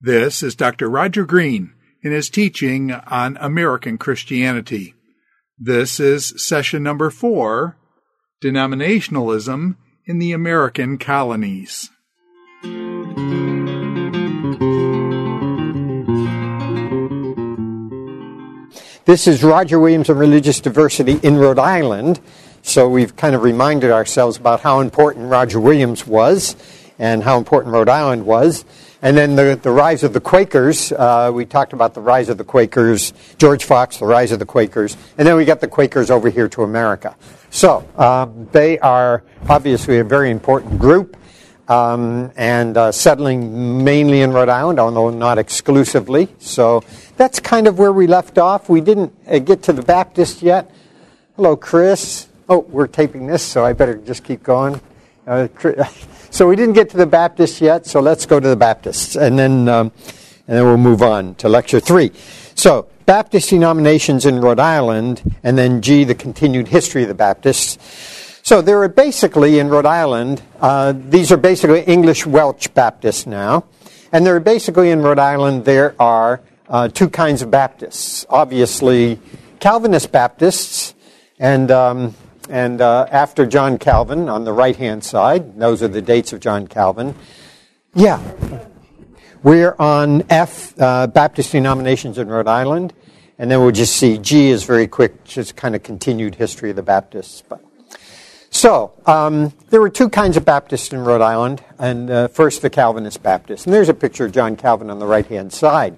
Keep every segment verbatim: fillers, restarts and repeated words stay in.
This is Doctor Roger Green in his teaching on American Christianity. This is session number four, Denominationalism in the American Colonies. This is Roger Williams and Religious Diversity in Rhode Island. So we've kind of reminded ourselves about how important Roger Williams was and how important Rhode Island was. And then the, the rise of the Quakers. Uh, we talked about the rise of the Quakers, George Fox, the rise of the Quakers. And then we got the Quakers over here to America. So um, they are obviously a very important group um, and uh, settling mainly in Rhode Island, although not exclusively. So that's kind of where we left off. We didn't uh, get to the Baptists yet. Hello, Chris. Oh, we're taping this, so I better just keep going. Uh, so we didn't get to the Baptists yet, so let's go to the Baptists, and then um, and then we'll move on to lecture three. So Baptist denominations in Rhode Island, and then G, the continued history of the Baptists. So there are basically in Rhode Island, uh, these are basically English Welsh Baptists now, and there are basically in Rhode Island there are uh, two kinds of Baptists. Obviously, Calvinist Baptists, and um, And uh, after John Calvin, on the right-hand side, those are the dates of John Calvin. Yeah. We're on F, uh, Baptist denominations in Rhode Island. And then we'll just see G is very quick, just kind of continued history of the Baptists. But So, um, there were two kinds of Baptists in Rhode Island. And uh, first, the Calvinist Baptists. And there's a picture of John Calvin on the right-hand side.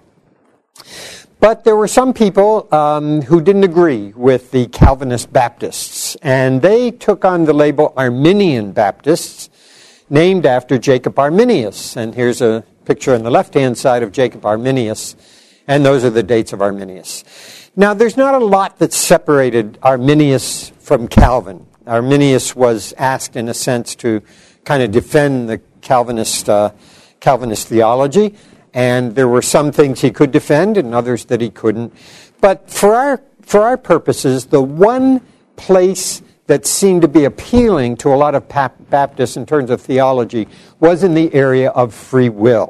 But there were some people um, who didn't agree with the Calvinist Baptists, and they took on the label Arminian Baptists, named after Jacob Arminius. And here's a picture on the left-hand side of Jacob Arminius, and those are the dates of Arminius. Now, there's not a lot that separated Arminius from Calvin. Arminius was asked, in a sense, to kind of defend the Calvinist uh, Calvinist theology. And there were some things he could defend and others that he couldn't. But for our for our purposes, the one place that seemed to be appealing to a lot of Baptists in terms of theology was in the area of free will.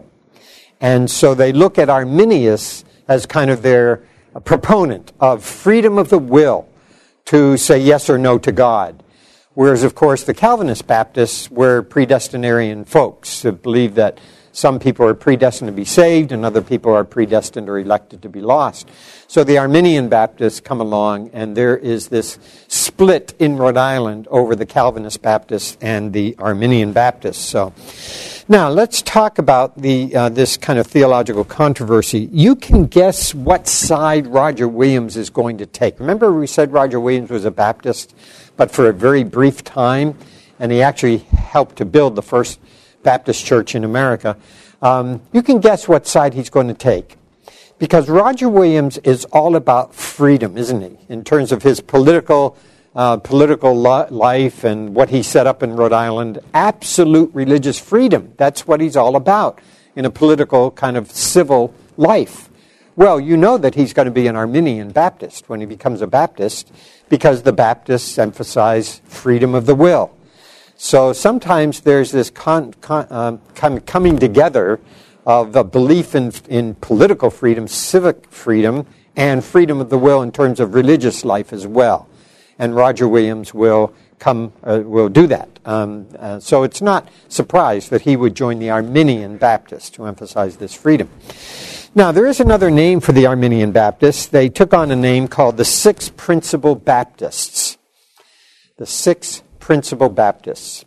And so they look at Arminius as kind of their proponent of freedom of the will to say yes or no to God. Whereas, of course, the Calvinist Baptists were predestinarian folks who believed that some people are predestined to be saved, and other people are predestined or elected to be lost. So the Arminian Baptists come along, and there is this split in Rhode Island over the Calvinist Baptists and the Arminian Baptists. So now let's talk about the uh, this kind of theological controversy. You can guess what side Roger Williams is going to take. Remember we said Roger Williams was a Baptist, but for a very brief time, and he actually helped to build the first Baptist church in America. Um, you can guess what side he's going to take. Because Roger Williams is all about freedom, isn't he? In terms of his political uh, political li- life and what he set up in Rhode Island. Absolute religious freedom. That's what he's all about in a political kind of civil life. Well, you know that he's going to be an Arminian Baptist when he becomes a Baptist, because the Baptists emphasize freedom of the will. So sometimes there's this con, con, um, com, coming together of a belief in, in political freedom, civic freedom, and freedom of the will in terms of religious life as well. And Roger Williams will come, uh, will do that. Um, uh, so it's not surprised that he would join the Arminian Baptists to emphasize this freedom. Now, there is another name for the Arminian Baptists. They took on a name called the Six Principal Baptists. The Six Principal Baptists.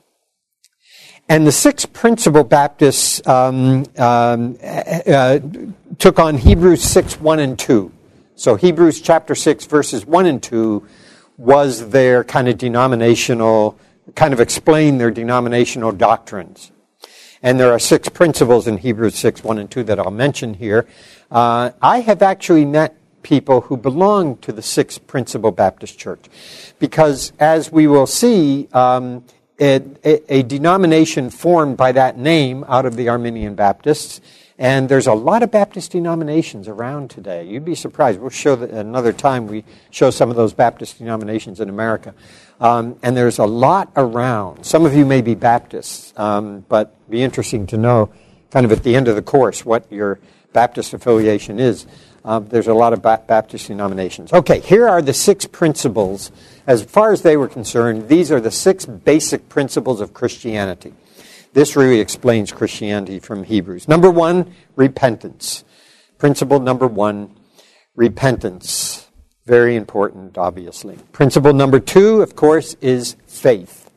And the six Principal Baptists um, um, uh, took on Hebrews six, one and two. So Hebrews chapter six, verses one and two was their kind of denominational, kind of explain their denominational doctrines. And there are six principles in Hebrews six, one and two that I'll mention here. Uh, I have actually met people who belong to the Sixth Principal Baptist Church. Because as we will see, um, it, a, a denomination formed by that name out of the Arminian Baptists, and there's a lot of Baptist denominations around today. You'd be surprised. We'll show that another time we show some of those Baptist denominations in America. Um, and there's a lot around. Some of you may be Baptists, um, but it'd be interesting to know kind of at the end of the course what your Baptist affiliation is. Uh, there's a lot of ba- Baptist denominations. Okay, here are the six principles. As far as they were concerned, these are the six basic principles of Christianity. This really explains Christianity from Hebrews. Number one, repentance. Principle number one, repentance. Very important, obviously. Principle number two, of course, is faith.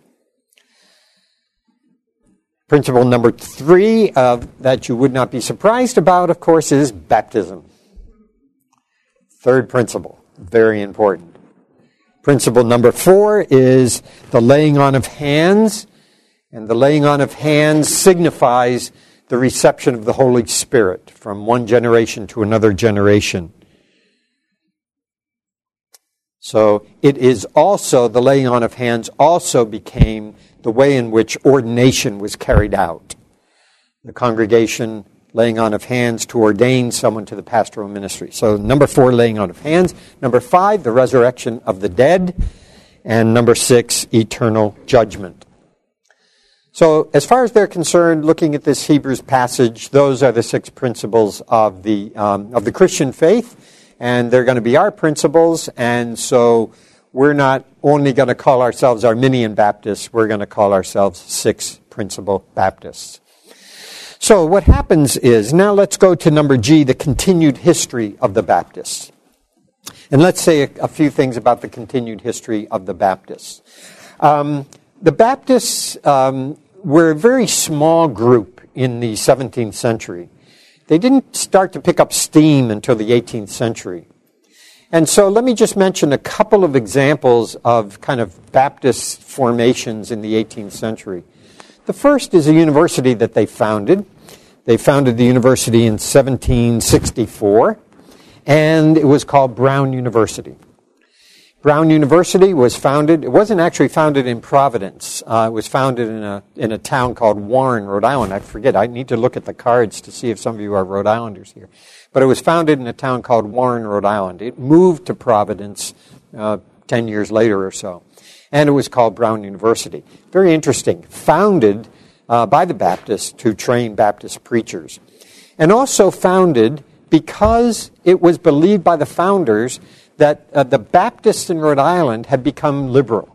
Principle number three, uh, that you would not be surprised about, of course, is baptism. Third principle, very important. Principle number four is the laying on of hands, and the laying on of hands signifies the reception of the Holy Spirit from one generation to another generation. So it is also, the laying on of hands also became the way in which ordination was carried out. The congregation laying on of hands to ordain someone to the pastoral ministry. So number four, laying on of hands. Number five, the resurrection of the dead. And number six, eternal judgment. So as far as they're concerned, looking at this Hebrews passage, those are the six principles of the um, of the Christian faith. And they're going to be our principles, and so we're not only going to call ourselves Arminian Baptists, we're going to call ourselves Six Principle Baptists. So what happens is, now let's go to number G, the continued history of the Baptists. And let's say a, a few things about the continued history of the Baptists. Um, the Baptists um, were a very small group in the seventeenth century. They didn't start to pick up steam until the eighteenth century. And so let me just mention a couple of examples of kind of Baptist formations in the eighteenth century. The first is a university that they founded. They founded the university in seventeen sixty-four, and it was called Brown University. Brown University was founded, it wasn't actually founded in Providence. Uh, it was founded in a in a town called Warren, Rhode Island. I forget, I need to look at the cards to see if some of you are Rhode Islanders here. But it was founded in a town called Warren, Rhode Island. It moved to Providence uh, ten years later or so. And it was called Brown University. Very interesting. Founded uh, by the Baptists to train Baptist preachers. And also founded because it was believed by the founders that uh, the Baptists in Rhode Island had become liberal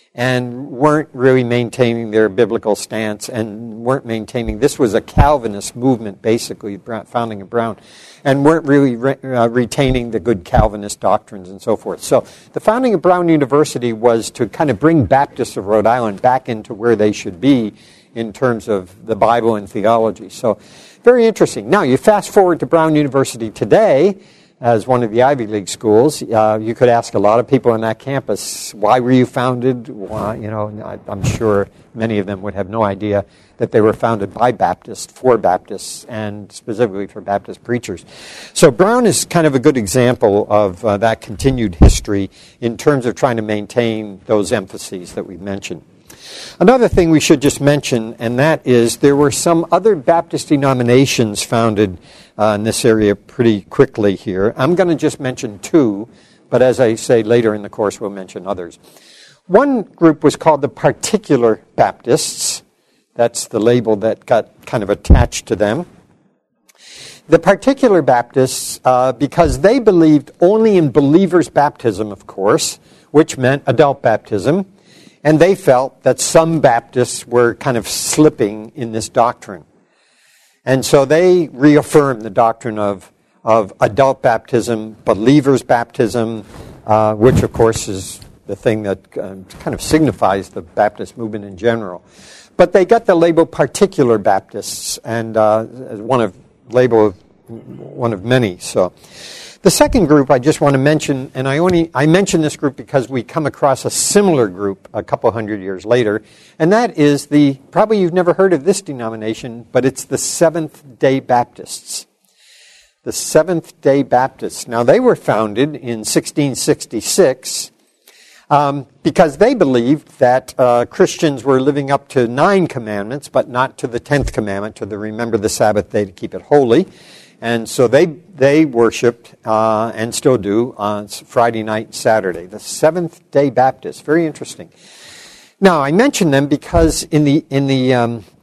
and weren't really maintaining their biblical stance and weren't maintaining, this was a Calvinist movement, basically, founding of Brown, and weren't really re- uh, retaining the good Calvinist doctrines and so forth. So the founding of Brown University was to kind of bring Baptists of Rhode Island back into where they should be in terms of the Bible and theology. So very interesting. Now, you fast forward to Brown University today, as one of the Ivy League schools. Uh, you could ask a lot of people on that campus, why were you founded? Why, you know, I, I'm sure many of them would have no idea that they were founded by Baptists, for Baptists, and specifically for Baptist preachers. So Brown is kind of a good example of uh, that continued history in terms of trying to maintain those emphases that we've mentioned. Another thing we should just mention, and that is there were some other Baptist denominations founded uh, in this area pretty quickly here. I'm going to just mention two, but as I say later in the course, we'll mention others. One group was called the Particular Baptists. That's the label that got kind of attached to them. The Particular Baptists, uh, because they believed only in believers' baptism, of course, which meant adult baptism, and they felt that some Baptists were kind of slipping in this doctrine. And so they reaffirmed the doctrine of, of adult baptism, believers' baptism, uh, which, of course, is the thing that uh, kind of signifies the Baptist movement in general. But they got the label Particular Baptists, and uh, as one of label of one of many. So the second group I just want to mention, and I only I mention this group because we come across a similar group a couple hundred years later, and that is the, probably you've never heard of this denomination, but it's the Seventh-day Baptists. The Seventh-day Baptists. Now, they were founded in sixteen sixty-six um, because they believed that uh, Christians were living up to nine commandments, but not to the tenth commandment, to the remember the Sabbath day to keep it holy. And so they they worshipped, uh, and still do, on Friday night and Saturday. The Seventh-day Baptists. Very interesting. Now, I mention them because in the in the um,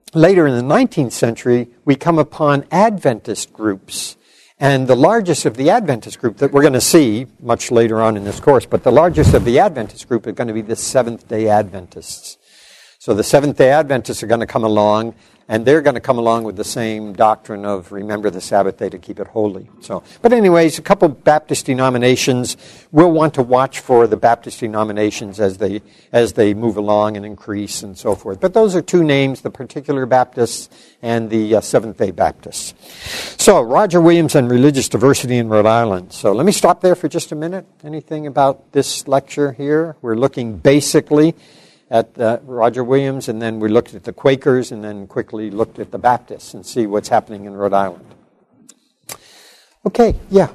later in the nineteenth century, we come upon Adventist groups. And the largest of the Adventist group that we're going to see much later on in this course, but the largest of the Adventist group are going to be the Seventh-day Adventists. So the Seventh-day Adventists are going to come along, and they're going to come along with the same doctrine of remember the Sabbath day to keep it holy. So, but anyways, a couple Baptist denominations. We'll want to watch for the Baptist denominations as they as they move along and increase and so forth. But those are two names: the Particular Baptists and the uh, Seventh-day Baptists. So, Roger Williams and religious diversity in Rhode Island. So, let me stop there for just a minute. Anything about this lecture here? We're looking basically at uh, Roger Williams, and then we looked at the Quakers, and then quickly looked at the Baptists and see what's happening in Rhode Island. Okay, yeah.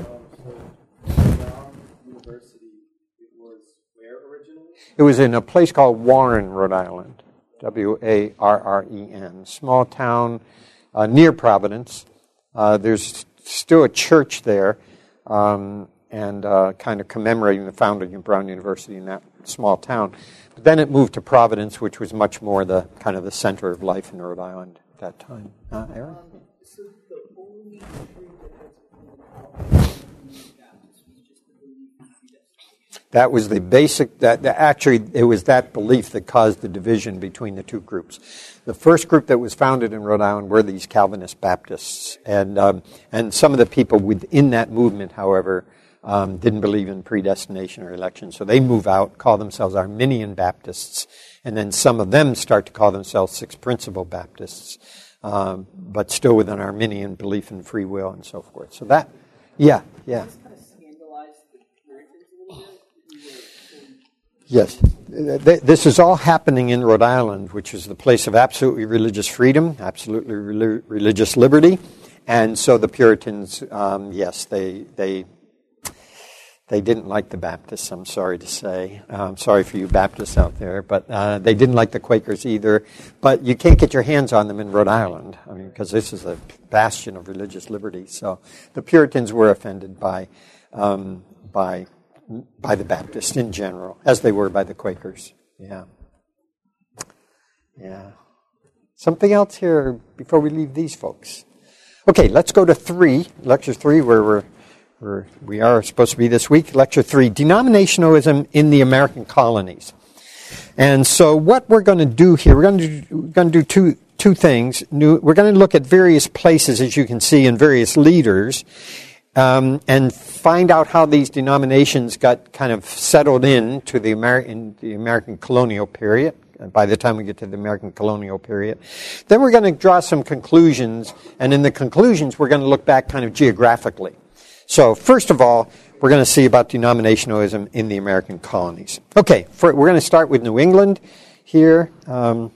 University, it was where originally? It was in a place called Warren, Rhode Island, W A R R E N, small town uh, near Providence. Uh, there's still a church there, um, and uh, kind of commemorating the founding of Brown University in that small town. But then it moved to Providence, which was much more the kind of the center of life in Rhode Island at that time. Uh, Aaron? Um, so the only tree that has That was the basic, that, that actually it was that belief that caused the division between the two groups. The first group that was founded in Rhode Island were these Calvinist Baptists. And, um, and some of the people within that movement, however, Um, didn't believe in predestination or election. So they move out, call themselves Arminian Baptists, and then some of them start to call themselves Sixth Principle Baptists, um, but still with an Arminian belief in free will and so forth. So that, yeah, yeah. kind of scandalized the Puritans a little bit. Yes. This is all happening in Rhode Island, which is the place of absolutely religious freedom, absolutely re- religious liberty. And so the Puritans, um, yes, they they They didn't like the Baptists, I'm sorry to say. I'm sorry for you Baptists out there, but uh, they didn't like the Quakers either. But you can't get your hands on them in Rhode Island, I mean, because this is a bastion of religious liberty. So the Puritans were offended by um, by by the Baptists in general, as they were by the Quakers. Yeah, yeah. Something else here before we leave these folks. Okay, let's go to three, lecture three, where we're. Or we are supposed to be this week, lecture three, denominationalism in the American colonies. And so what we're going to do here, we're going to do, we're going to do two two things. New, we're going to look at various places, as you can see, and various leaders, um, and find out how these denominations got kind of settled in to the American the American colonial period. By the time we get to the American colonial period, then we're going to draw some conclusions, and in the conclusions, we're going to look back kind of geographically. So, first of all, we're going to see about denominationalism in the American colonies. Okay, for, we're going to start with New England here, um,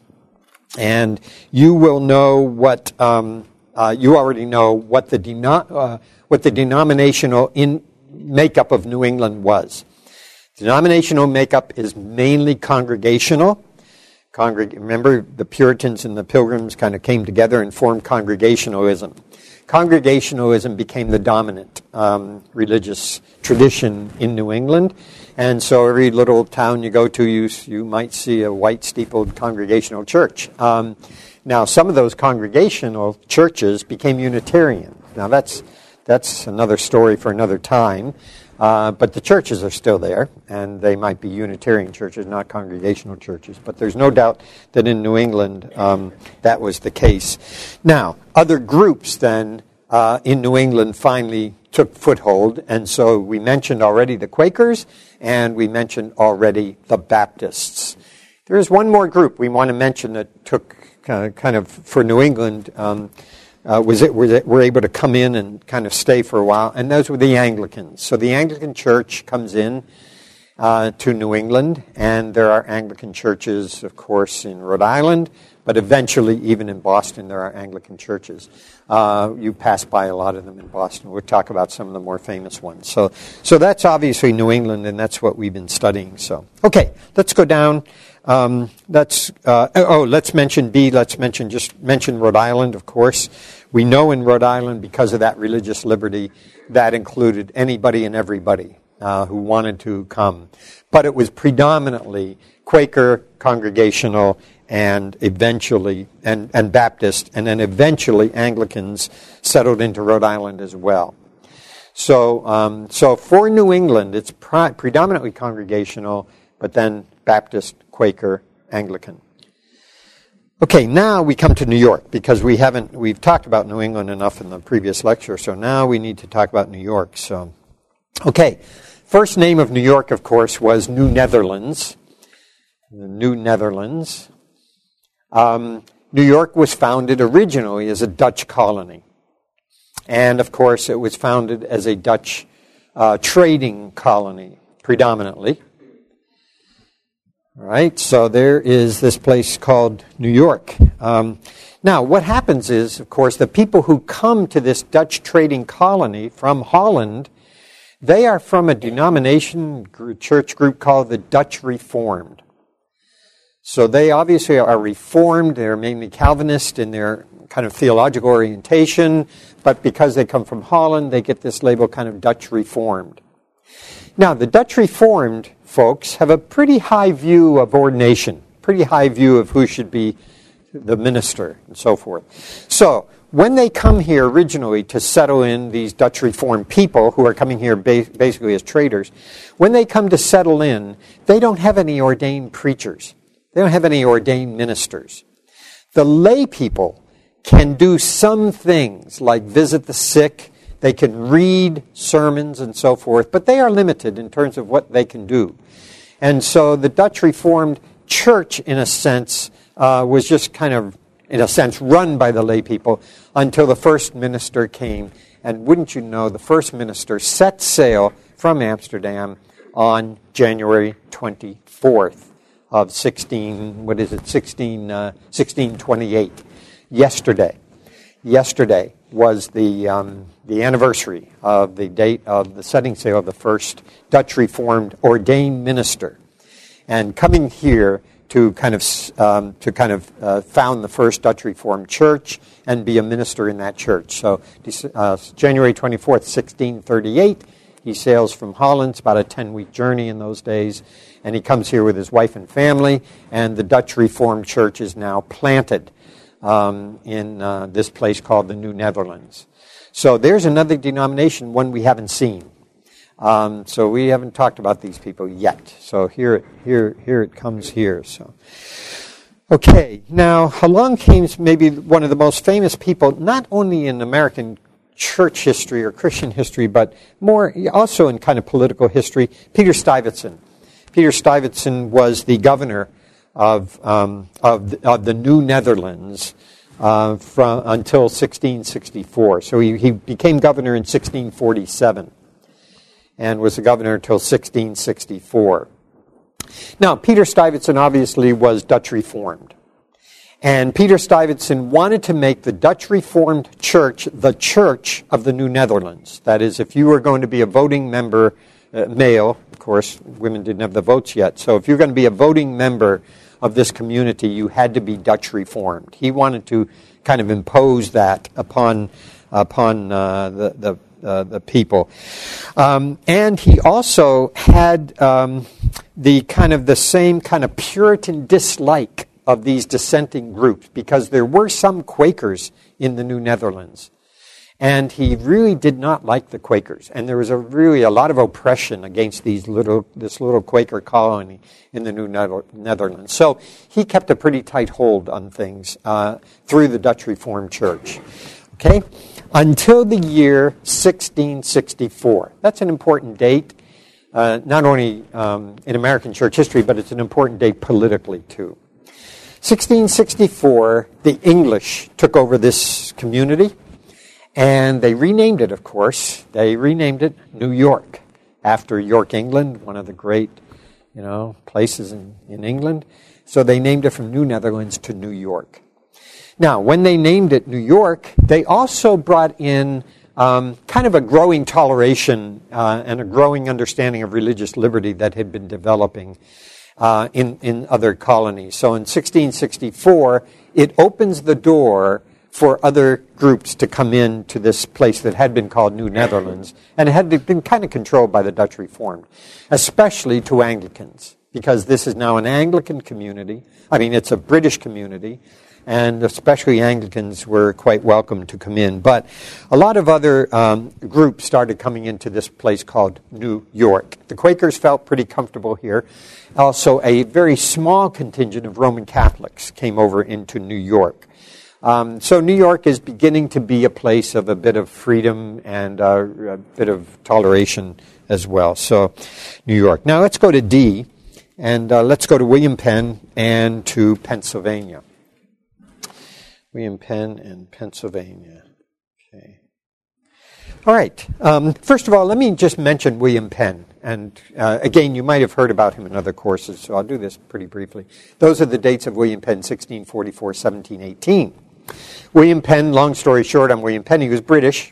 and you will know what um, uh, you already know what the deno- uh, what the denominational in makeup of New England was. Denominational makeup is mainly congregational. Congreg- remember, the Puritans and the Pilgrims kind of came together and formed Congregationalism. Congregationalism became the dominant um, religious tradition in New England, and so every little town you go to, you you might see a white steepled Congregational church. Um, now, some of those Congregational churches became Unitarian. Now, that's that's another story for another time. Uh, but the churches are still there, and they might be Unitarian churches, not Congregational churches. But there's no doubt that in New England um, that was the case. Now, other groups then uh, in New England finally took foothold, and so we mentioned already the Quakers, and we mentioned already the Baptists. There is one more group we want to mention that took uh, kind of, for New England, um, Uh, was it were, were able to come in and kind of stay for a while, and those were the Anglicans. So the Anglican Church comes in uh, to New England, and there are Anglican churches, of course, in Rhode Island, but eventually even in Boston there are Anglican churches. Uh, you pass by a lot of them in Boston. We'll talk about some of the more famous ones. So, so that's obviously New England, and that's what we've been studying. So, okay, let's go down. Um, let's uh, oh, let's mention B. Let's mention just mention Rhode Island, of course. We know in Rhode Island, because of that religious liberty, that included anybody and everybody uh, who wanted to come. But it was predominantly Quaker, Congregational, and eventually, and, and Baptist, and then eventually Anglicans settled into Rhode Island as well. So, um, so for New England, it's pre- predominantly congregational, but then Baptist, Quaker, Anglican. Okay, now we come to New York, because we haven't, we've talked about New England enough in the previous lecture, so now we need to talk about New York. So, okay, first name of New York, of course, was New Netherlands. The New Netherlands. Um, New York was founded originally as a Dutch colony. And, of course, it was founded as a Dutch uh, trading colony, predominantly. All right, so there is this place called New York. Um, now, what happens is, of course, the people who come to this Dutch trading colony from Holland, they are from a denomination, church group called the Dutch Reformed. So they obviously are Reformed. They're mainly Calvinist in their kind of theological orientation, but because they come from Holland, they get this label kind of Dutch Reformed. Now, the Dutch Reformed folks have a pretty high view of ordination, pretty high view of who should be the minister and so forth. So, when they come here originally to settle in, these Dutch Reformed people who are coming here ba- basically as traders, when they come to settle in, they don't have any ordained preachers. They don't have any ordained ministers. The lay people can do some things like visit the sick, they can read sermons and so forth, but they are limited in terms of what they can do. And so the Dutch Reformed Church, in a sense, uh, was just kind of, in a sense, run by the lay people until the first minister came. And wouldn't you know, the first minister set sail from Amsterdam on January twenty-fourth. Of sixteen, what is it, sixteen, uh, sixteen twenty-eight. Yesterday, yesterday was the um, the anniversary of the date of the setting sail of the first Dutch Reformed ordained minister, and coming here to kind of um, to kind of uh, found the first Dutch Reformed church and be a minister in that church. So uh, January twenty-fourth, sixteen thirty-eight. He sails from Holland. It's about a ten-week journey in those days. And he comes here with his wife and family, and the Dutch Reformed Church is now planted um, in uh, this place called the New Netherlands. So there's another denomination, one we haven't seen. Um, so we haven't talked about these people yet. So here, here, here it comes here. So, okay, now along came maybe one of the most famous people, not only in American church history or Christian history, but more also in kind of political history, Peter Stuyvesant. Peter Stuyvesant was the governor of um, of, the, of the New Netherlands uh, from until sixteen sixty-four. So he, he became governor in sixteen forty-seven and was the governor until sixteen sixty-four. Now, Peter Stuyvesant obviously was Dutch Reformed. And Peter Stuyvesant wanted to make the Dutch Reformed Church the church of the New Netherlands. That is, if you were going to be a voting member, uh, male, of course, women didn't have the votes yet, so if you're going to be a voting member of this community, you had to be Dutch Reformed. He wanted to kind of impose that upon upon uh, the, the Uh, the people. Um, and he also had um, the kind of the same kind of Puritan dislike of these dissenting groups, because there were some Quakers in the New Netherlands. And he really did not like the Quakers. And there was a really a lot of oppression against these little this little Quaker colony in the New Netherlands. So he kept a pretty tight hold on things uh, through the Dutch Reformed Church. Okay? Until the year sixteen sixty-four. That's an important date, uh, not only um, in American church history, but it's an important date politically, too. sixteen sixty-four, the English took over this community, and they renamed it, of course. They renamed it New York, after York, England, one of the great, you know, places in, in England. So they named it from New Netherlands to New York. Now, when they named it New York, they also brought in um, kind of a growing toleration uh, and a growing understanding of religious liberty that had been developing uh, in, in other colonies. So in sixteen sixty-four, it opens the door for other groups to come in to this place that had been called New Netherlands, and it had been kind of controlled by the Dutch Reformed, especially to Anglicans. because this is now an Anglican community. I mean, it's a British community, and especially Anglicans were quite welcome to come in. But a lot of other um, groups started coming into this place called New York. The Quakers felt pretty comfortable here. Also, a very small contingent of Roman Catholics came over into New York. Um, so New York is beginning to be a place of a bit of freedom and uh, a bit of toleration as well. So New York. Now let's go to D, and uh, let's go to William Penn and to Pennsylvania. William Penn and Pennsylvania. Okay. All right. Um, first of all, let me just mention William Penn. And uh, again, you might have heard about him in other courses, so I'll do this pretty briefly. Those are the dates of William Penn, sixteen forty-four, seventeen eighteen. William Penn, long story short on William Penn, he was British.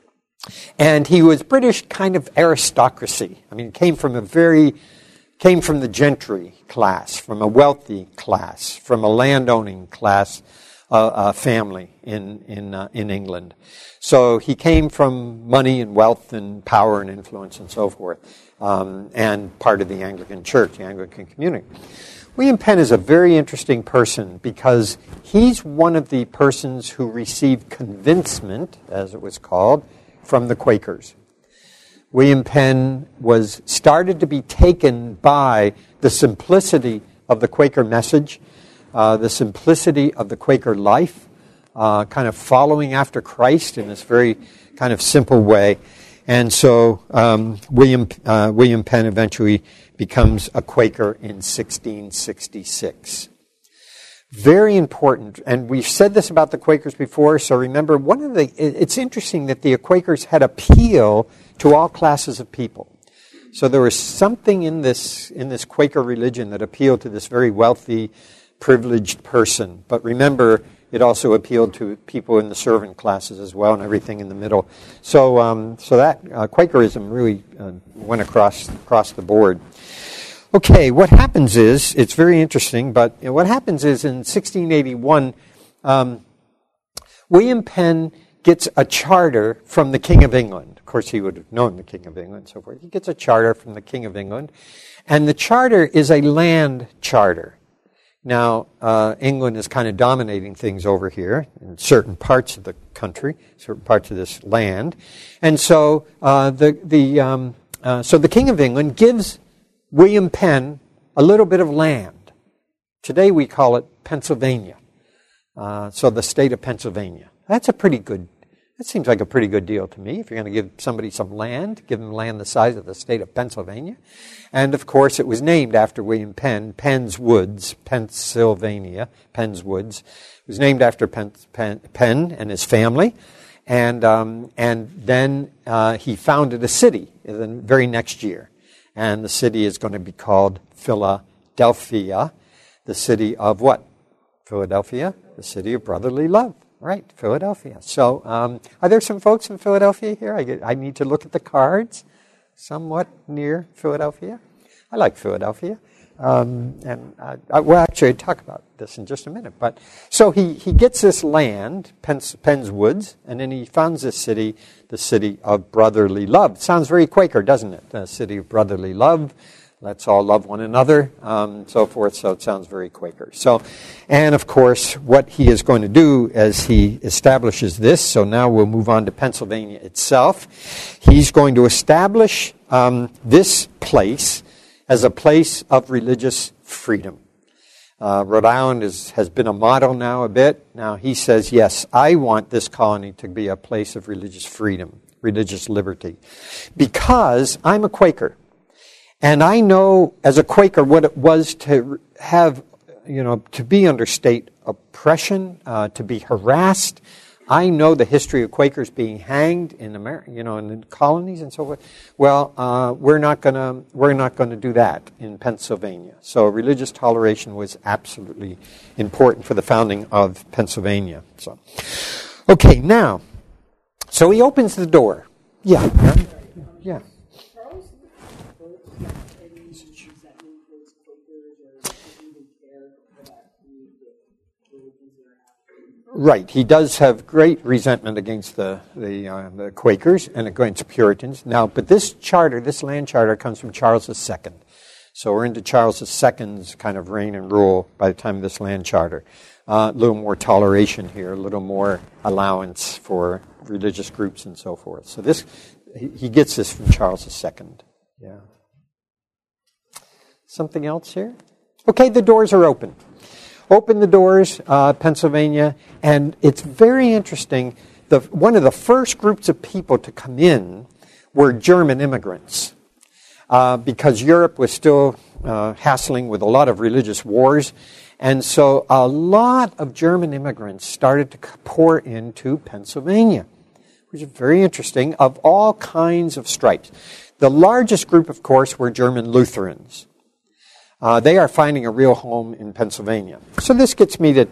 And he was British kind of aristocracy. I mean, he came from a very, came from the gentry class, from a wealthy class, from a landowning class uh, uh, family in in uh, in England. So he came from money and wealth and power and influence and so forth, um, and part of the Anglican Church, the Anglican community. William Penn is a very interesting person because he's one of the persons who received convincement, as it was called, from the Quakers. William Penn was started to be taken by the simplicity of the Quaker message, uh, the simplicity of the Quaker life, uh, kind of following after Christ in this very kind of simple way. And so um, William uh, William Penn eventually becomes a Quaker in sixteen sixty-six. Very important, and we've said this about the Quakers before, so remember, one of the, it's interesting that the Quakers had appeal to all classes of people. So there was something in this, in this Quaker religion that appealed to this very wealthy, privileged person. But remember, it also appealed to people in the servant classes as well and everything in the middle. So um, so that uh, Quakerism really uh, went across across the board. Okay, what happens is, it's very interesting, but you know, what happens is in sixteen eighty-one, um, William Penn gets a charter from the King of England. Of course, he would have known the King of England and so forth. He gets a charter from the King of England, and the charter is a land charter. Now, uh, England is kind of dominating things over here in certain parts of the country, certain parts of this land, and so uh, the the um, uh, so the King of England gives William Penn a little bit of land. Today we call it Pennsylvania. Uh, so the state of Pennsylvania. That's a pretty good, that seems like a pretty good deal to me. If you're going to give somebody some land, give them land the size of the state of Pennsylvania. And of course it was named after William Penn, Penn's Woods, Pennsylvania, Penn's Woods. It was named after Penn, Penn, Penn and his family. And, um, and then uh, he founded a city the very next year. And the city is going to be called Philadelphia, the city of what? Philadelphia, the city of brotherly love. Right, Philadelphia. So um, are there some folks in Philadelphia here? I, get, I need to look at the cards. Somewhat near Philadelphia. I like Philadelphia. Um, and uh, I, well, actually, I'll talk about this in just a minute. But so he, he gets this land, Penn's, Penn's Woods, and then he founds this city, the city of brotherly love. Sounds very Quaker, doesn't it? The city of brotherly love. Let's all love one another, um, so forth. So it sounds very Quaker. So, and of course, what he is going to do as he establishes this, so now we'll move on to Pennsylvania itself. He's going to establish um, this place as a place of religious freedom. Uh, Rhode Island is, has been a model now a bit. Now he says, yes, I want this colony to be a place of religious freedom, religious liberty, because I'm a Quaker. And I know as a Quaker what it was to have, you know, to be under state oppression, uh, to be harassed. I know the history of Quakers being hanged in America, you know, in the colonies and so forth. Well, uh, we're not gonna we're not going to do that in Pennsylvania. So religious toleration was absolutely important for the founding of Pennsylvania. So, okay, now, so he opens the door. Yeah, yeah. Right. He does have great resentment against the the, uh, the Quakers and against Puritans. Now, but this charter, this land charter, comes from Charles the Second. So we're into Charles the Second's kind of reign and rule by the time of this land charter. Uh, a little more toleration here, a little more allowance for religious groups and so forth. So this, he, he gets this from Charles the Second. Yeah. Something else here? Okay, the doors are open. Open the doors, uh, Pennsylvania, and it's very interesting. The, one of the first groups of people to come in were German immigrants, uh, because Europe was still uh, hassling with a lot of religious wars, and so a lot of German immigrants started to pour into Pennsylvania, which is very interesting, of all kinds of stripes. The largest group, of course, were German Lutherans. Uh, they are finding a real home in Pennsylvania. So this gets me to,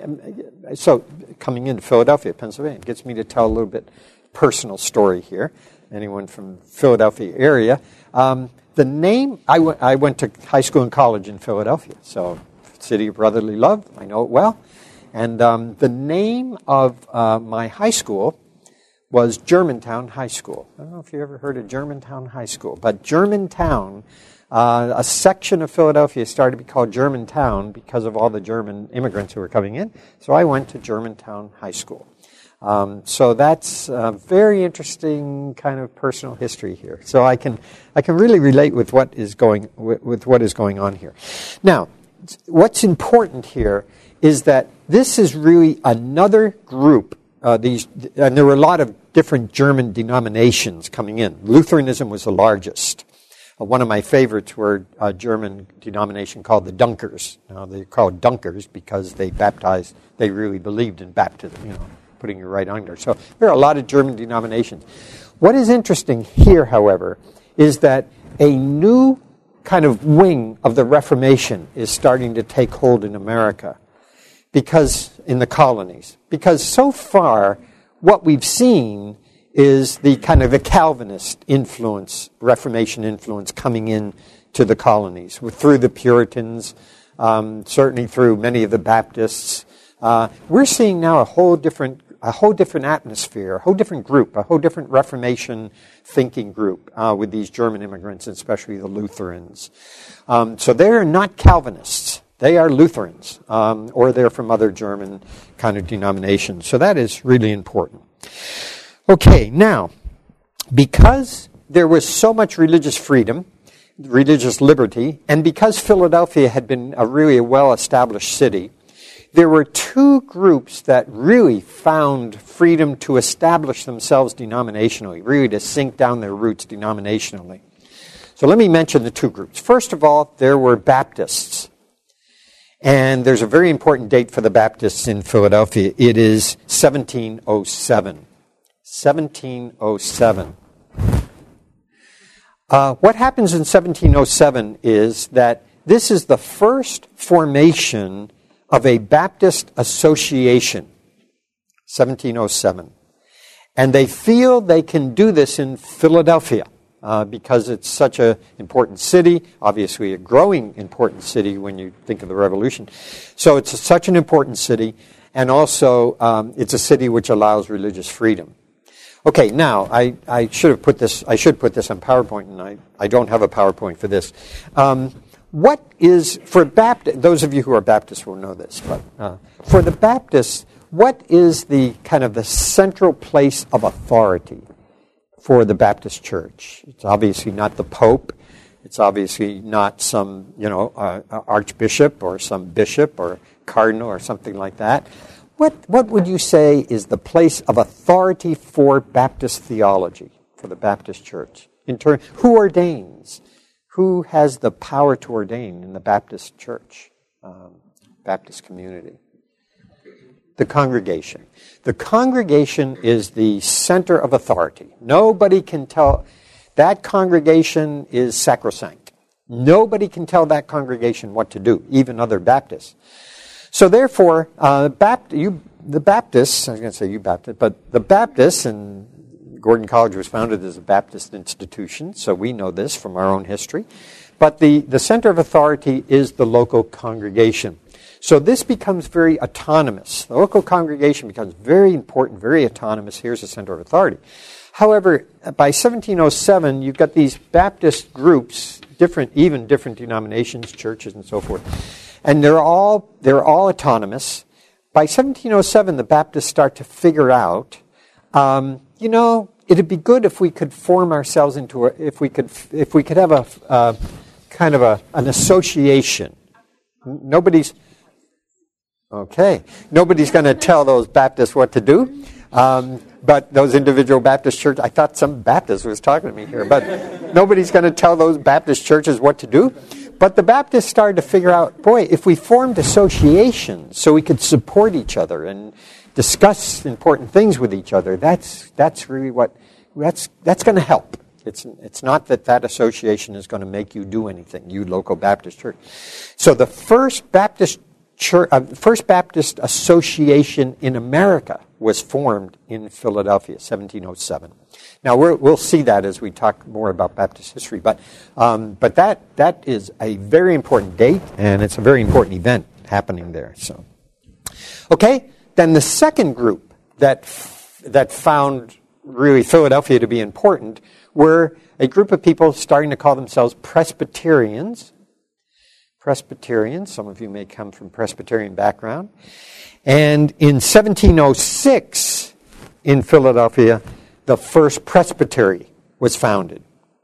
so coming into Philadelphia, Pennsylvania, gets me to tell a little bit personal story here. Anyone from Philadelphia area. Um, the name, I, w- I went to high school and college in Philadelphia, so city of brotherly love, I know it well. And um, the name of uh, my high school was Germantown High School. I don't know if you ever heard of Germantown High School, but Germantown, uh, a section of Philadelphia started to be called Germantown because of all the German immigrants who were coming in. So I went to Germantown High School. Um, so that's a very interesting kind of personal history here. So I can I can really relate with what is going with, with what is going on here. Now, what's important here is that this is really another group. Uh, these and there were a lot of different German denominations coming in. Lutheranism was the largest. Uh, one of my favorites were a German denomination called the Dunkers. Now they're called Dunkers because they baptized. They really believed in baptism. You know, putting your right under. So there are a lot of German denominations. What is interesting here, however, is that a new kind of wing of the Reformation is starting to take hold in America, because in the colonies. Because so far, what we've seen is the kind of the Calvinist influence, Reformation influence coming in to the colonies, through the Puritans, um, certainly through many of the Baptists. Uh, we're seeing now a whole different a whole different atmosphere, a whole different group, a whole different Reformation thinking group uh, with these German immigrants, especially the Lutherans. Um, so they're not Calvinists. They are Lutherans, um, or they're from other German kind of denominations. So that is really important. Okay, now, because there was so much religious freedom, religious liberty, and because Philadelphia had been a really well-established city, there were two groups that really found freedom to establish themselves denominationally, really to sink down their roots denominationally. So let me mention the two groups. First of all, there were Baptists. And there's a very important date for the Baptists in Philadelphia. It is seventeen oh seven. seventeen oh seven. Uh, what happens in seventeen oh seven is that this is the first formation of a Baptist association, seventeen oh seven. And they feel they can do this in Philadelphia uh, because it's such an important city, obviously a growing important city when you think of the Revolution. So it's a, such an important city, and also um, it's a city which allows religious freedom. Okay, now, I, I should have put this, I should put this on PowerPoint, and I, I don't have a PowerPoint for this. Um, What is, for Baptist, those of you who are Baptists will know this, but uh, for the Baptists, what is the kind of the central place of authority for the Baptist Church? It's obviously not the Pope. It's obviously not some, you know, uh, archbishop or some bishop or cardinal or something like that. What what would you say is the place of authority for Baptist theology, for the Baptist Church? In turn, who ordains? Who has the power to ordain in the Baptist church, um, Baptist community? The congregation. The congregation is the center of authority. Nobody can tell, that congregation is sacrosanct. Nobody can tell that congregation what to do, even other Baptists. So therefore, uh, Bapt- you, the Baptists, I was going to say you Baptists, but the Baptists, and Gordon College was founded as a Baptist institution, so we know this from our own history. But the, the center of authority is the local congregation. So this becomes very autonomous. The local congregation becomes very important, very autonomous. Here's the center of authority. However, by seventeen oh seven, you've got these Baptist groups different, even different denominations, churches, and so forth. And they're all they're all autonomous. By seventeen oh seven, the Baptists start to figure out, um, you know, it'd be good if we could form ourselves into a, if we could if we could have a uh, kind of a an association. Nobody's okay. Nobody's going to tell those Baptists what to do. Um, but those individual Baptist churches, I thought some Baptist was talking to me here, but nobody's going to tell those Baptist churches what to do. But the Baptists started to figure out, boy, if we formed associations so we could support each other and discuss important things with each other, that's that's really what, that's that's going to help. It's it's not that that association is going to make you do anything, you local Baptist church. So the first Baptist Church, uh, First Baptist Association in America was formed in Philadelphia, seventeen oh seven. Now we're, we'll see that as we talk more about Baptist history, but um, but that that is a very important date, and it's a very important event happening there. So, okay, then the second group that f- that found really Philadelphia to be important were a group of people starting to call themselves Presbyterians. Presbyterians. Some of you may come from Presbyterian background. And in seventeen oh six, in Philadelphia, the first presbytery was founded.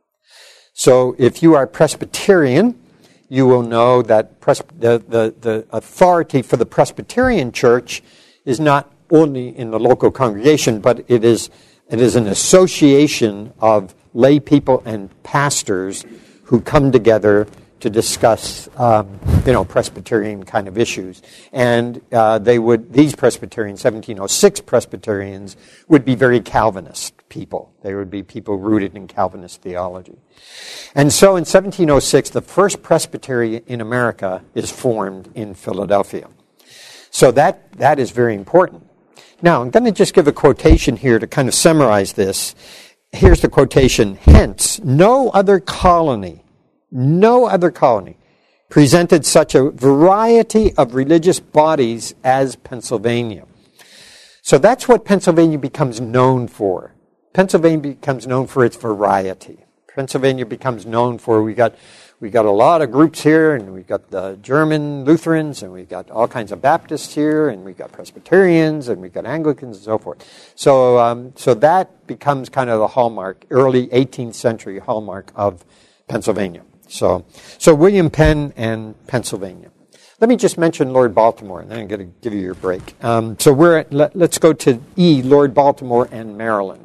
So if you are Presbyterian, you will know that pres- the, the, the authority for the Presbyterian church is not only in the local congregation, but it is it is an association of lay people and pastors who come together to discuss, um, you know, Presbyterian kind of issues. And uh, they would, these Presbyterians, seventeen oh six Presbyterians, would be very Calvinist people. They would be people rooted in Calvinist theology. And so in seventeen oh six, the first presbytery in America is formed in Philadelphia. So that that is very important. Now, I'm going to just give a quotation here to kind of summarize this. Here's the quotation: "Hence, no other colony No other colony presented such a variety of religious bodies as Pennsylvania." So that's what Pennsylvania becomes known for. Pennsylvania becomes known for its variety. Pennsylvania becomes known for, we got we got a lot of groups here, and we've got the German Lutherans, and we've got all kinds of Baptists here, and we've got Presbyterians, and we've got Anglicans, and so forth. So, um, so that becomes kind of the hallmark, early eighteenth century hallmark of Pennsylvania. So, so William Penn and Pennsylvania. Let me just mention Lord Baltimore, and then I'm going to give you your break. Um, so we're at, let, let's go to E, Lord Baltimore and Maryland.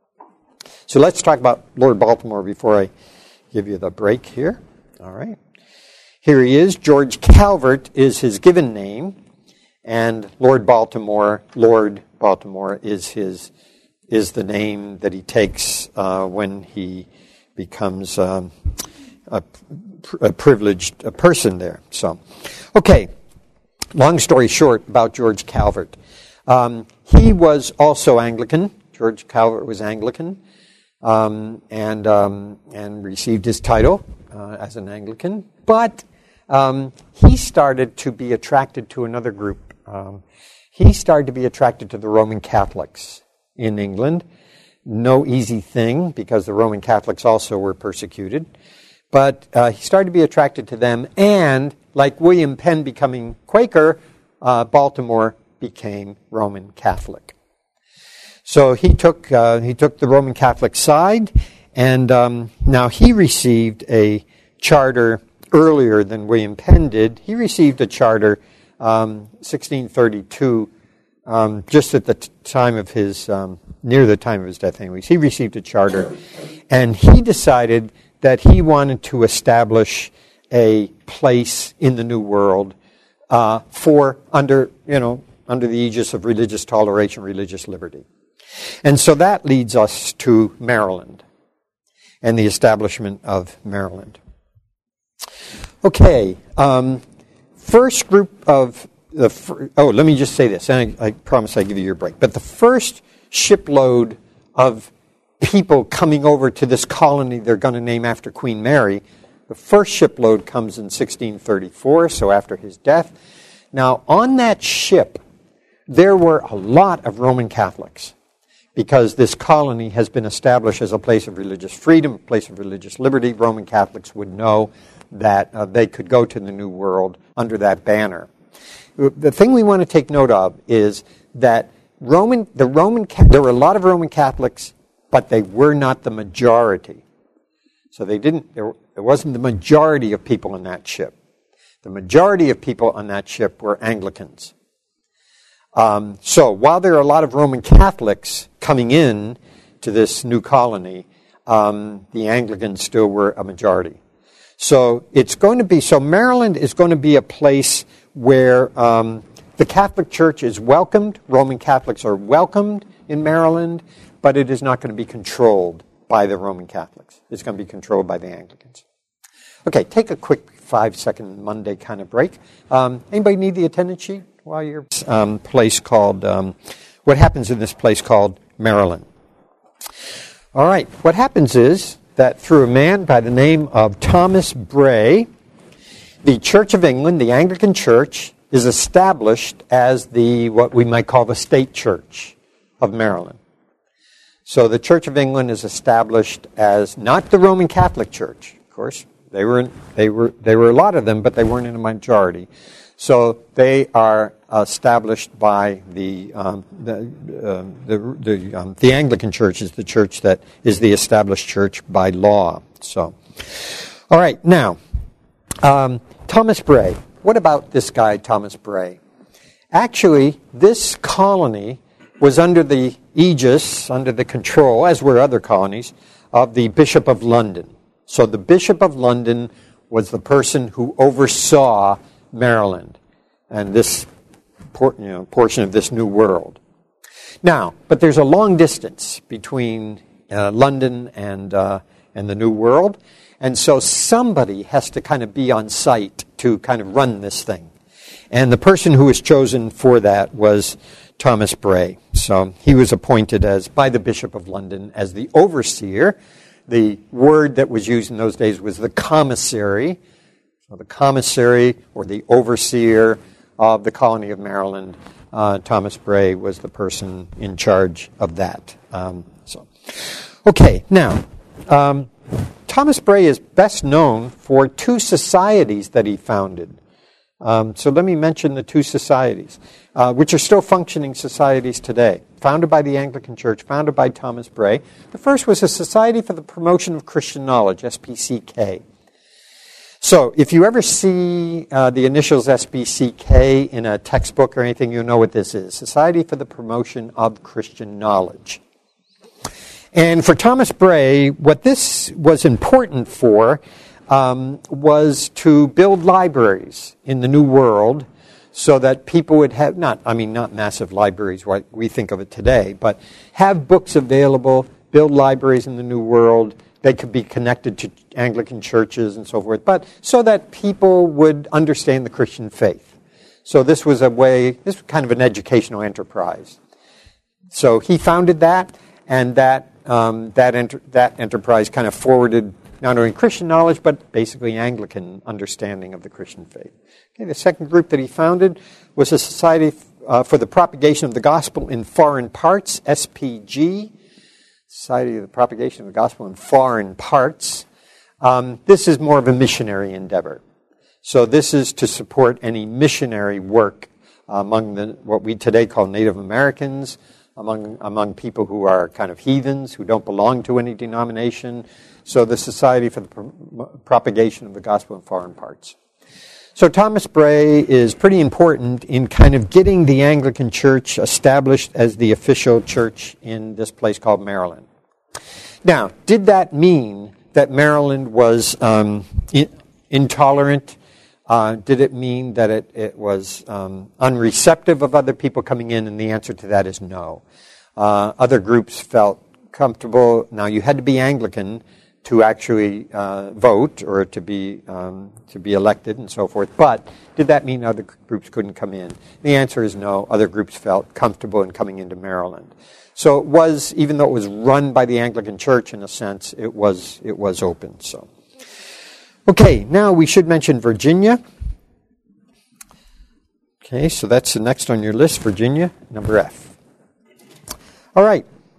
So let's talk about Lord Baltimore before I give you the break here. All right. Here he is. George Calvert is his given name, and Lord Baltimore, Lord Baltimore is his is the name that he takes uh, when he becomes Um, A, a privileged a person there. So, okay, long story short about George Calvert. Um, he was also Anglican. George Calvert was Anglican um, and um, and received his title uh, as an Anglican. But um, he started to be attracted to another group. Um, he started to be attracted to the Roman Catholics in England. No easy thing, because the Roman Catholics also were persecuted. But uh, he started to be attracted to them, and like William Penn becoming Quaker, uh, Baltimore became Roman Catholic. So he took uh, he took the Roman Catholic side, and um, now he received a charter earlier than William Penn did. He received a charter um, sixteen thirty-two, um, just at the t- time of his um, near the time of his death. Anyways, he received a charter, and he decided that he wanted to establish a place in the New World uh, for under, you know, under the aegis of religious toleration, religious liberty. And so that leads us to Maryland and the establishment of Maryland. Okay, um, first group of the fir- oh, let me just say this, and I, I promise I give you your break. But the first shipload of people coming over to this colony they're going to name after Queen Mary, the first shipload comes in sixteen thirty-four, so after his death. Now, on that ship, there were a lot of Roman Catholics, because this colony has been established as a place of religious freedom, a place of religious liberty. Roman Catholics would know that uh, they could go to the New World under that banner. The thing we want to take note of is that Roman, the Roman, there were a lot of Roman Catholics, but they were not the majority. So they didn't. There, there wasn't the majority of people on that ship. The majority of people on that ship were Anglicans. Um, so while there are a lot of Roman Catholics coming in to this new colony, um, the Anglicans still were a majority. So it's going to be. So Maryland is going to be a place where um, the Catholic Church is welcomed. Roman Catholics are welcomed in Maryland, but it is not going to be controlled by the Roman Catholics. It's going to be controlled by the Anglicans. Okay, take a quick five-second Monday kind of break. Um, anybody need the attendance sheet while you're um, place called, um, what happens in this place called Maryland? All right, what happens is that through a man by the name of Thomas Bray, the Church of England, the Anglican Church, is established as the, what we might call the state church of Maryland. So the Church of England is established as not the Roman Catholic Church, of course. They were in, they were they were a lot of them, but they weren't in a majority. So they are established by the um, the uh, the the, um, the Anglican Church is the church that is the established church by law. So, all right, now um, Thomas Bray. What about this guy, Thomas Bray? Actually, this colony was under the aegis, under the control, as were other colonies, of the Bishop of London. So the Bishop of London was the person who oversaw Maryland and this por- you know, portion of this new world. Now, but there's a long distance between uh, London and uh, and the New World, and so somebody has to kind of be on site to kind of run this thing. And the person who was chosen for that was Thomas Bray. So he was appointed as by the Bishop of London as the overseer. The word that was used in those days was the commissary. So the commissary or the overseer of the colony of Maryland, uh, Thomas Bray was the person in charge of that. Um, so, okay, now, um, Thomas Bray is best known for two societies that he founded. Um, so let me mention the two societies, uh, which are still functioning societies today, founded by the Anglican Church, founded by Thomas Bray. The first was a Society for the Promotion of Christian Knowledge, S P C K. So if you ever see uh, the initials S P C K in a textbook or anything, you'll know what this is, Society for the Promotion of Christian Knowledge. And for Thomas Bray, what this was important for Um, was to build libraries in the New World so that people would have, not, I mean, not massive libraries like we think of it today, but have books available, build libraries in the New World. They could be connected to Anglican churches and so forth, but so that people would understand the Christian faith. So this was a way, this was kind of an educational enterprise. So he founded that, and that, um, that, enter, that enterprise kind of forwarded not only Christian knowledge, but basically Anglican understanding of the Christian faith. Okay, the second group that he founded was a Society uh, for the Propagation of the Gospel in Foreign Parts, S P G, Society of the Propagation of the Gospel in Foreign Parts. Um, this is more of a missionary endeavor. So this is to support any missionary work among the what we today call Native Americans, among among people who are kind of heathens, who don't belong to any denomination. So the Society for the Pro- Propagation of the Gospel in Foreign Parts. So Thomas Bray is pretty important in kind of getting the Anglican Church established as the official church in this place called Maryland. Now, did that mean that Maryland was um, in- intolerant? Uh, did it mean that it, it was um, unreceptive of other people coming in? And the answer to that is no. Uh, other groups felt comfortable. Now, you had to be Anglican to actually uh, vote or to be um, to be elected and so forth. But did that mean other groups couldn't come in? The answer is no. Other groups felt comfortable in coming into Maryland. So it was, even though it was run by the Anglican Church in a sense, it was it was open. So, okay, now we should mention Virginia. Okay, so that's the next on your list, Virginia, number F. All right.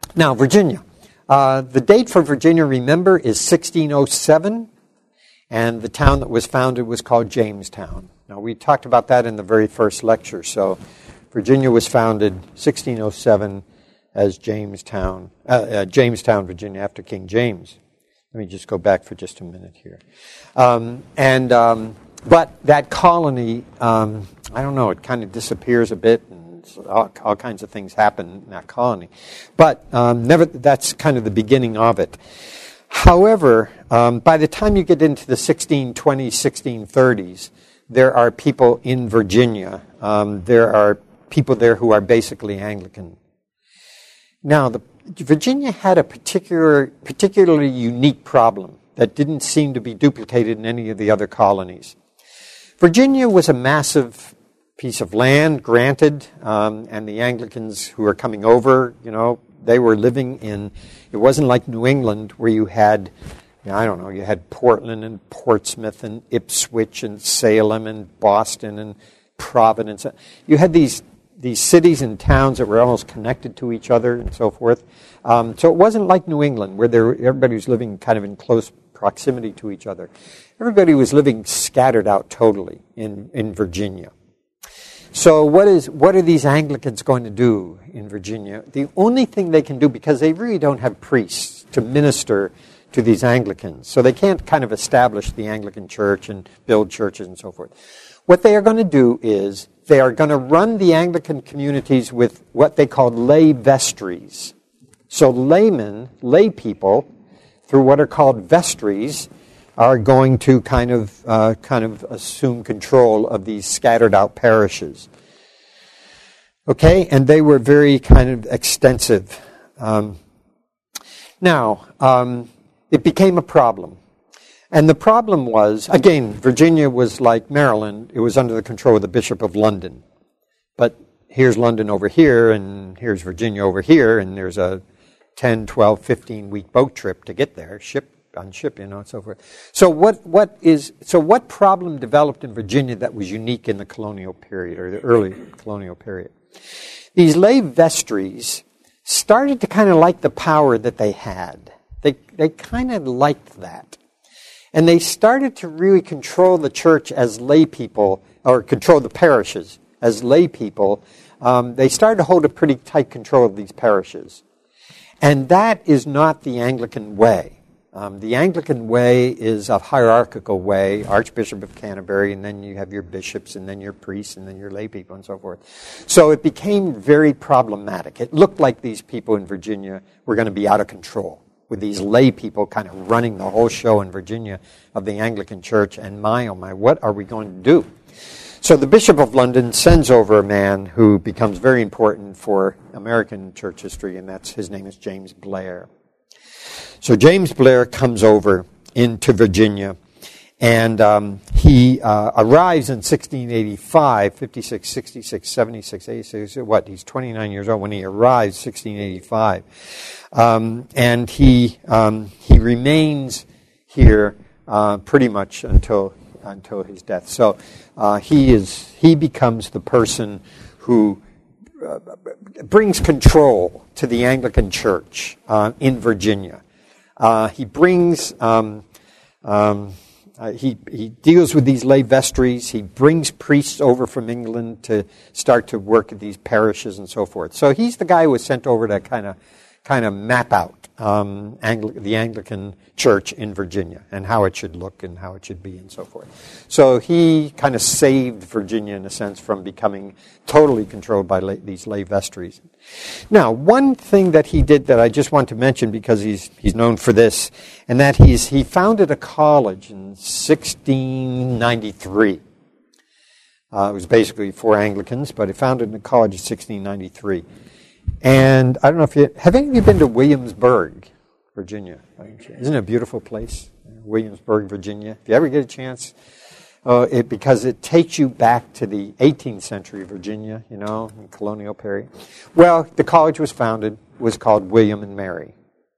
Now, Virginia. Uh, the date for Virginia, remember, is sixteen oh seven, and the town that was founded was called Jamestown. Now, we talked about that in the very first lecture. So, Virginia was founded sixteen oh seven as Jamestown, uh, uh, Jamestown, Virginia, after King James. Let me just go back for just a minute here. Um, and um, but that colony, um, I don't know, it kind of disappears a bit, and all, all kinds of things happen in that colony. But um, never, that's kind of the beginning of it. However, um, by the time you get into the sixteen twenties, sixteen thirties, there are people in Virginia. Um, there are people there who are basically Anglican. Now, the, Virginia had a particular, particularly unique problem that didn't seem to be duplicated in any of the other colonies. Virginia was a massive piece of land granted, um, and the Anglicans who were coming over, you know, they were living in, it wasn't like New England where you had, you know, I don't know, you had Portland and Portsmouth and Ipswich and Salem and Boston and Providence. You had these these cities and towns that were almost connected to each other and so forth. Um, so it wasn't like New England where there, everybody was living kind of in close proximity to each other. Everybody was living scattered out totally in, in Virginia. So what is what are these Anglicans going to do in Virginia? The only thing they can do, because they really don't have priests to minister to these Anglicans, so they can't kind of establish the Anglican church and build churches and so forth. What they are going to do is they are going to run the Anglican communities with what they call lay vestries. So laymen, lay people, through what are called vestries, are going to kind of uh, kind of assume control of these scattered out parishes. Okay, and they were very kind of extensive. Um, now, um, it became a problem. And the problem was, again, Virginia was like Maryland. It was under the control of the Bishop of London. But here's London over here, and here's Virginia over here, and there's a ten, twelve, fifteen-week boat trip to get there, ship on ship, you know, and so forth. So what, what is, so what problem developed in Virginia that was unique in the colonial period, or the early colonial period? These lay vestries started to kind of like the power that they had. They, they kind of liked that. And they started to really control the church as lay people, or control the parishes as lay people. Um, they started to hold a pretty tight control of these parishes. And that is not the Anglican way. Um, the Anglican way is a hierarchical way, Archbishop of Canterbury, and then you have your bishops, and then your priests, and then your lay people, and so forth. So it became very problematic. It looked like these people in Virginia were going to be out of control, with these lay people kind of running the whole show in Virginia of the Anglican Church, and my, oh my, what are we going to do? So the Bishop of London sends over a man who becomes very important for American church history, and that's, his name is James Blair. So James Blair comes over into Virginia, and um, he uh, arrives in sixteen eighty-five, fifty-six, sixty-six, seventy-six, eighty-six, what, he's twenty-nine years old when he arrives, sixteen eighty-five. Um, and he um, he remains here uh, pretty much until until his death. So uh, he is he becomes the person who uh, brings control to the Anglican Church uh, in Virginia. Uh, he brings um, um, uh, he he deals with these lay vestries. He brings priests over from England to start to work at these parishes and so forth. So he's the guy who was sent over to kind of kind of map out um, Angli- the Anglican Church in Virginia and how it should look and how it should be and so forth. So he kind of saved Virginia, in a sense, from becoming totally controlled by lay- these lay vestries. Now, one thing that he did that I just want to mention, because he's he's known for this, and that he's he founded a college in sixteen ninety-three. Uh, it was basically for Anglicans, but he founded a college in sixteen ninety-three. And I don't know if you, have any of you been to Williamsburg, Virginia? Isn't it a beautiful place? Williamsburg, Virginia. If you ever get a chance, uh, it, because it takes you back to the eighteenth century Virginia, you know, in colonial period. Well, the college was founded, was called William and Mary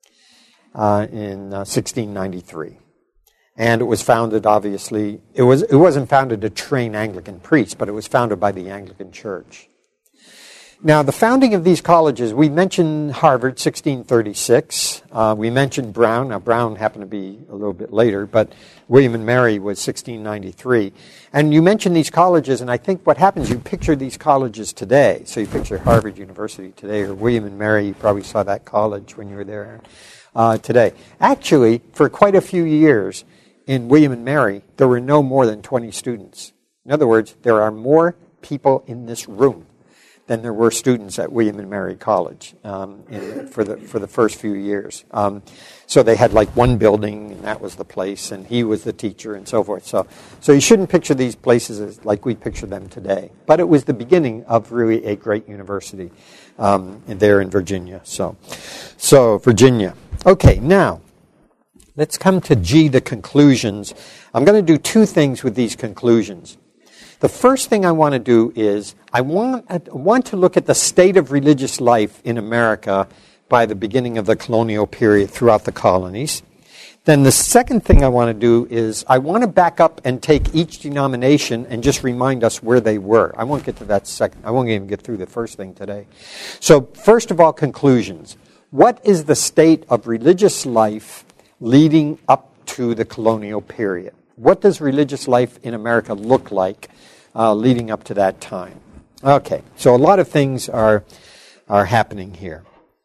uh, in uh, sixteen ninety-three. And it was founded, obviously, it, was, it wasn't founded to train Anglican priests, but it was founded by the Anglican Church. Now, the founding of these colleges, we mentioned Harvard, sixteen thirty-six. Uh, we mentioned Brown. Now, Brown happened to be a little bit later, but William and Mary was sixteen ninety-three. And you mentioned these colleges, and I think what happens, you picture these colleges today. So you picture Harvard University today, or William and Mary. You probably saw that college when you were there uh, today. Actually, for quite a few years in William and Mary, there were no more than twenty students. In other words, there are more people in this room than there were students at William and Mary College um, in, for the for the first few years. Um, so they had like one building, and that was the place, and he was the teacher, and so forth. So, so you shouldn't picture these places as like we picture them today. But it was the beginning of really a great university um, there in Virginia. So, so Virginia. Okay, now let's come to G, the conclusions. I'm going to do two things with these conclusions. The first thing I want to do is I want, I want to look at the state of religious life in America by the beginning of the colonial period throughout the colonies. Then the second thing I want to do is I want to back up and take each denomination and just remind us where they were. I won't get to that second. I won't even get through the first thing today. So first of all, conclusions. What is the state of religious life leading up to the colonial period? What does religious life in America look like uh, leading up to that time? Okay, so a lot of things are are happening here.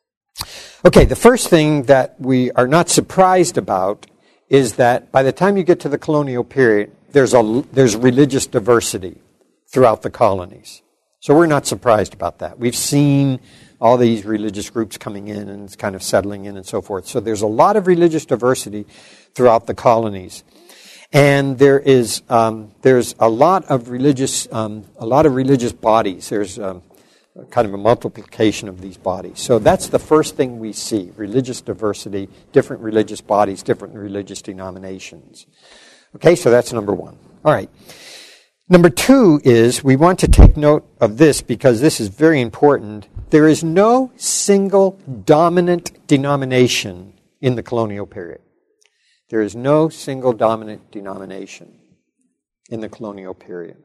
Okay, the first thing that we are not surprised about is that by the time you get to the colonial period, there's a there's religious diversity throughout the colonies. So we're not surprised about that. We've seen all these religious groups coming in and it's kind of settling in and so forth. So there's a lot of religious diversity throughout the colonies. And there is um, there's a lot of religious um, a lot of religious bodies. There's um, kind of a multiplication of these bodies. So that's the first thing we see: religious diversity, different religious bodies, different religious denominations. Okay, so that's number one. All right. Number two is we want to take note of this because this is very important. There is no single dominant denomination in the colonial period. There is no single dominant denomination in the colonial period.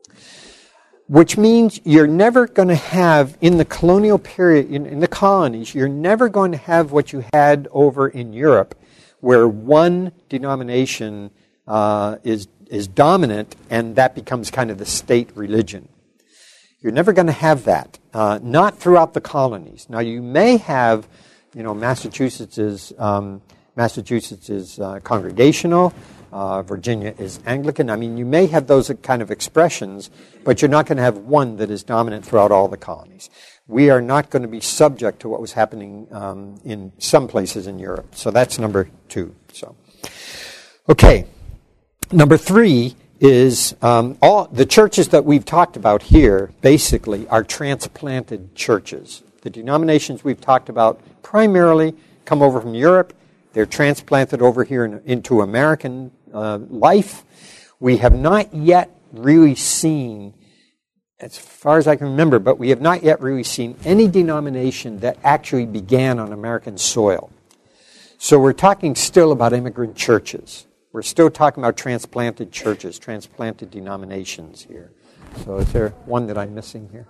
Which means you're never going to have, in the colonial period, in, in the colonies, you're never going to have what you had over in Europe, where one denomination uh, is, is dominant, and that becomes kind of the state religion. You're never going to have that. Uh, not throughout the colonies. Now, you may have, you know, Massachusetts is... Um, Massachusetts is uh, congregational. Uh, Virginia is Anglican. I mean, you may have those kind of expressions, but you're not going to have one that is dominant throughout all the colonies. We are not going to be subject to what was happening um, in some places in Europe. So that's number two. So, okay. Number three is um, all the churches that we've talked about here basically are transplanted churches. The denominations we've talked about primarily come over from Europe. They're transplanted over here in, into American uh, life. We have not yet really seen, as far as I can remember, but we have not yet really seen any denomination that actually began on American soil. So we're talking still about immigrant churches. We're still talking about transplanted churches, transplanted denominations here. So is there one that I'm missing here?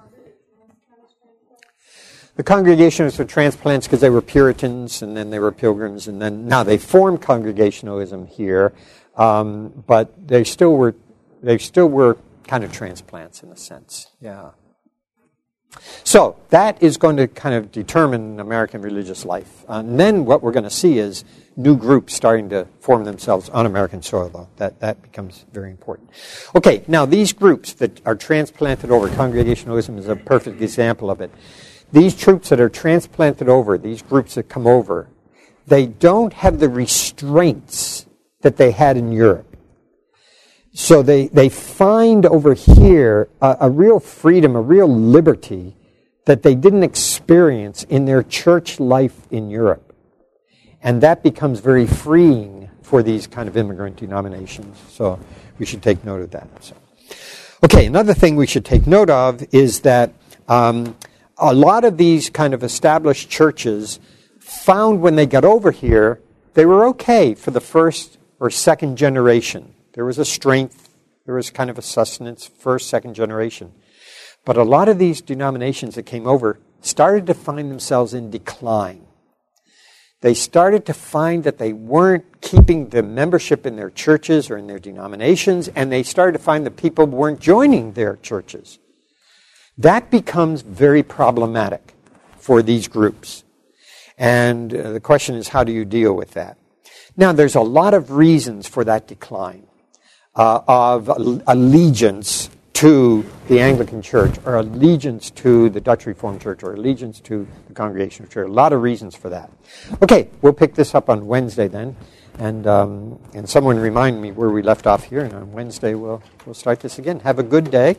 The Congregationalists were transplants because they were Puritans, and then they were Pilgrims, and then now they formed Congregationalism here, um, but they still were they still were kind of transplants in a sense. Yeah. So that is going to kind of determine American religious life, uh, and then what we're going to see is new groups starting to form themselves on American soil. Though that that becomes very important. Okay, now these groups that are transplanted over, Congregationalism is a perfect example of it. These troops that are transplanted over, these groups that come over, they don't have the restraints that they had in Europe. So they, they find over here a, a real freedom, a real liberty that they didn't experience in their church life in Europe. And that becomes very freeing for these kind of immigrant denominations. So we should take note of that. So, okay, another thing we should take note of is that um, a lot of these kind of established churches found when they got over here, they were okay for the first or second generation. There was a strength, there was kind of a sustenance, first, second generation. But a lot of these denominations that came over started to find themselves in decline. They started to find that they weren't keeping the membership in their churches or in their denominations, and they started to find that people weren't joining their churches. That becomes very problematic for these groups. And uh, the question is, how do you deal with that? Now, there's a lot of reasons for that decline uh, of allegiance to the Anglican Church, or allegiance to the Dutch Reformed Church, or allegiance to the Congregational Church. A lot of reasons for that. Okay, we'll pick this up on Wednesday then, and um, and someone remind me where we left off here, and on Wednesday we'll we'll start this again. Have a good day.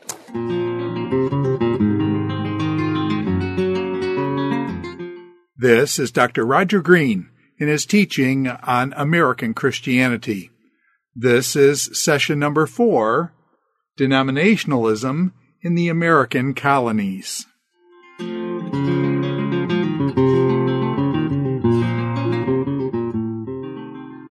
This is Doctor Roger Green in his teaching on American Christianity. This is session number four, Denominationalism in the American Colonies.